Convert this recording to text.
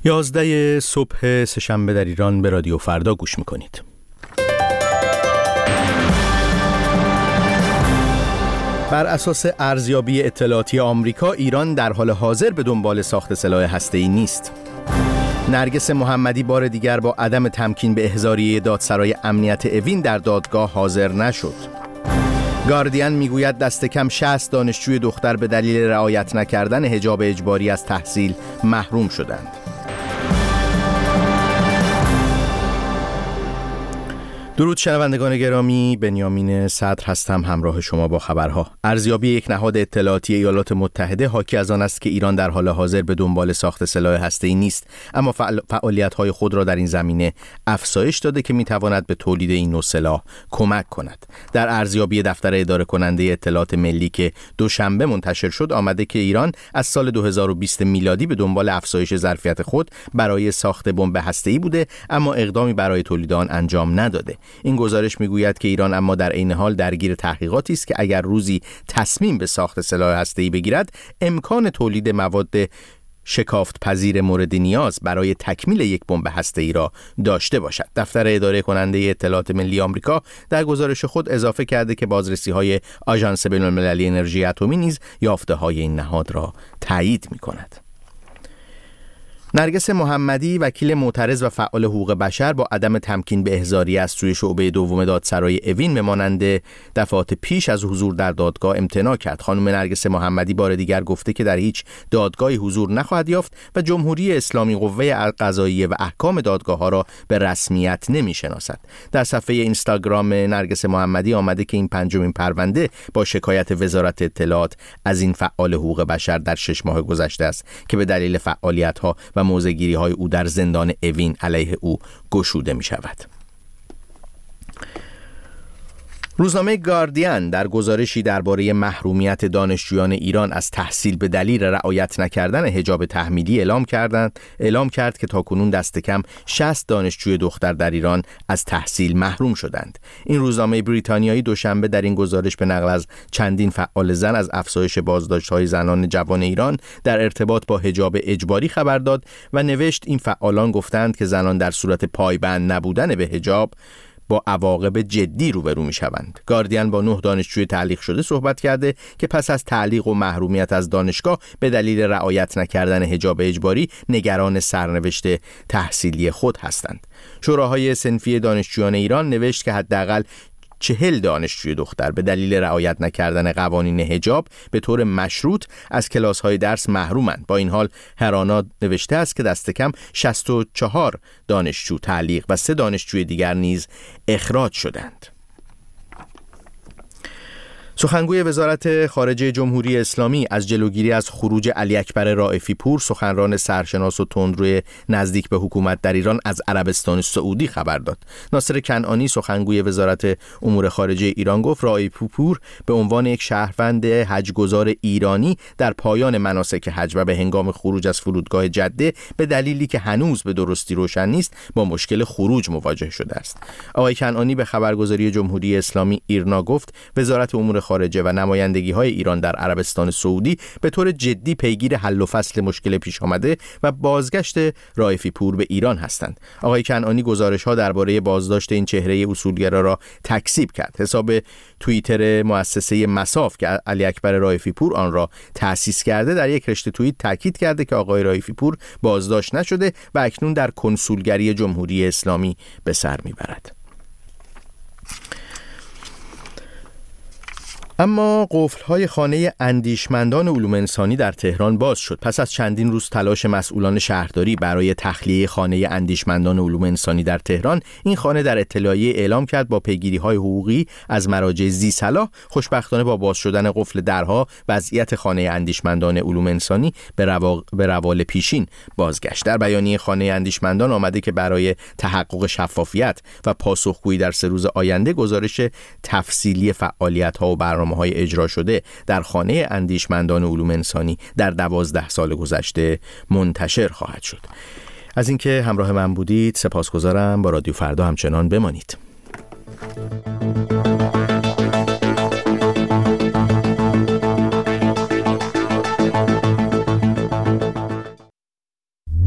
11 صبح سه‌شنبه در ایران به رادیو فردا گوش میکنید. بر اساس ارزیابی اطلاعاتی آمریکا، ایران در حال حاضر به دنبال ساخت سلاح هسته‌ای نیست. نرگس محمدی بار دیگر با عدم تمکین به احضاریه دادسرای امنیت اوین در دادگاه حاضر نشد. گاردین میگوید دست کم 60 دانشجوی دختر به دلیل رعایت نکردن حجاب اجباری از تحصیل محروم شدند. درود شنوندگان گرامی، بنیامین صدر هستم همراه شما با خبرها. ارزیابی یک نهاد اطلاعاتی ایالات متحده حاکی از آن است که ایران در حال حاضر به دنبال ساخت سلاح هسته‌ای نیست، اما فعالیت‌های خود را در این زمینه افزایش داده که می‌تواند به تولید این نوع سلاح کمک کند. در ارزیابی دفتر اداره کننده اطلاعات ملی که دوشنبه منتشر شد، آمده که ایران از سال 2020 میلادی به دنبال افزایش ظرفیت خود برای ساخت بمب هسته‌ای بوده، اما اقدامی برای تولید آن انجام نداده. این گزارش میگوید که ایران اما در عین حال درگیر تحقیقاتی است که اگر روزی تصمیم به ساخت سلاح هسته‌ای بگیرد، امکان تولید مواد شکافت پذیر مورد نیاز برای تکمیل یک بمب هسته‌ای را داشته باشد. دفتر اداره کننده اطلاعات ملی آمریکا در گزارش خود اضافه کرده که بازرسی‌های آژانس بین‌المللی انرژی اتمی نیز یافته‌های این نهاد را تایید می‌کند. نرگس محمدی، وکیل معترض و فعال حقوق بشر، با عدم تمکین به احضاریه از سوی شعبه دوم دادسرای اوین مانند دفعات پیش از حضور در دادگاه امتناع کرد. خانم نرگس محمدی بار دیگر گفته که در هیچ دادگاهی حضور نخواهد یافت و جمهوری اسلامی قوه قضاییه و احکام دادگاه‌ها را به رسمیت نمی‌شناسد. در صفحه اینستاگرام نرگس محمدی آمده که این پنجمین پرونده با شکایت وزارت اطلاعات از این فعال حقوق بشر در 6 ماه گذشته است که به دلیل فعالیت‌ها و موضع‌گیری‌های او در زندان اوین علیه او گشوده می‌شود. روزنامه گاردین در گزارشی درباره محرومیت دانشجویان ایران از تحصیل به دلیل رعایت نکردن حجاب تحمیلی اعلام کرد که تاکنون دست کم 60 دانشجوی دختر در ایران از تحصیل محروم شدند. این روزنامه بریتانیایی دوشنبه در این گزارش به نقل از چندین فعال زن از افزایش بازداشت‌های زنان جوان ایران در ارتباط با حجاب اجباری خبر داد و نوشت این فعالان گفتند که زنان در صورت پایبند نبودن به حجاب با عواقب جدی روبرو می‌شوند. گاردین با 9 دانشجوی تعلیق شده صحبت کرده که پس از تعلیق و محرومیت از دانشگاه به دلیل رعایت نکردن حجاب اجباری نگران سرنوشت تحصیلی خود هستند. شوراهای صنفی دانشجویان ایران نوشت که حداقل 40 دانشجوی دختر به دلیل رعایت نکردن قوانین حجاب به طور مشروط از کلاس‌های درس محرومند. با این حال هرانا نوشته است که دست کم 64 دانشجو تعلیق و 3 دانشجوی دیگر نیز اخراج شدند. سخنگوی وزارت خارجه جمهوری اسلامی از جلوگیری از خروج علی اکبر رائفی پور، سخنران سرشناس و تندروی نزدیک به حکومت در ایران، از عربستان سعودی خبر داد. ناصر کنعانی، سخنگوی وزارت امور خارجه ایران، گفت رائفی پور به عنوان یک شهروند حج‌گزار ایرانی در پایان مناسک حج و به هنگام خروج از فرودگاه جده به دلیلی که هنوز به درستی روشن نیست با مشکل خروج مواجه شده است. آقای کنعانی به خبرگزاری جمهوری اسلامی ایرنا گفت وزارت امور خارجه و نمایندگی‌های ایران در عربستان سعودی به طور جدی پیگیر حل و فصل مشکل پیش آمده و بازگشت رائفی پور به ایران هستند. آقای کنعانی گزارش‌ها درباره بازداشت این چهره اصولگرا را تکذیب کرد. حساب توییتر مؤسسه مساف که علی اکبر رائفی پور آن را تأسیس کرده در یک رشته توییت تاکید کرده که آقای رائفی پور بازداشت نشده و اکنون در کنسولگری جمهوری اسلامی به سر میبرد. اما قفل‌های خانه اندیشمندان علوم انسانی در تهران باز شد. پس از چندین روز تلاش مسئولان شهرداری برای تخلیه خانه اندیشمندان علوم انسانی در تهران، این خانه در اطلاعیه اعلام کرد با پیگیری‌های حقوقی از مراجع ذی‌صلاح خوشبختانه با باز شدن قفل درها وضعیت خانه اندیشمندان علوم انسانی به روال پیشین بازگشت. در بیانیه خانه اندیشمندان آمده که برای تحقق شفافیت و پاسخگویی در 3 روز آینده گزارش تفصیلی فعالیت‌ها و برنامه‌های اجرا شده در خانه اندیشمندان علوم انسانی در 12 سال گذشته منتشر خواهد شد. از اینکه همراه من بودید سپاسگزارم. با رادیو فردا همچنان بمانید.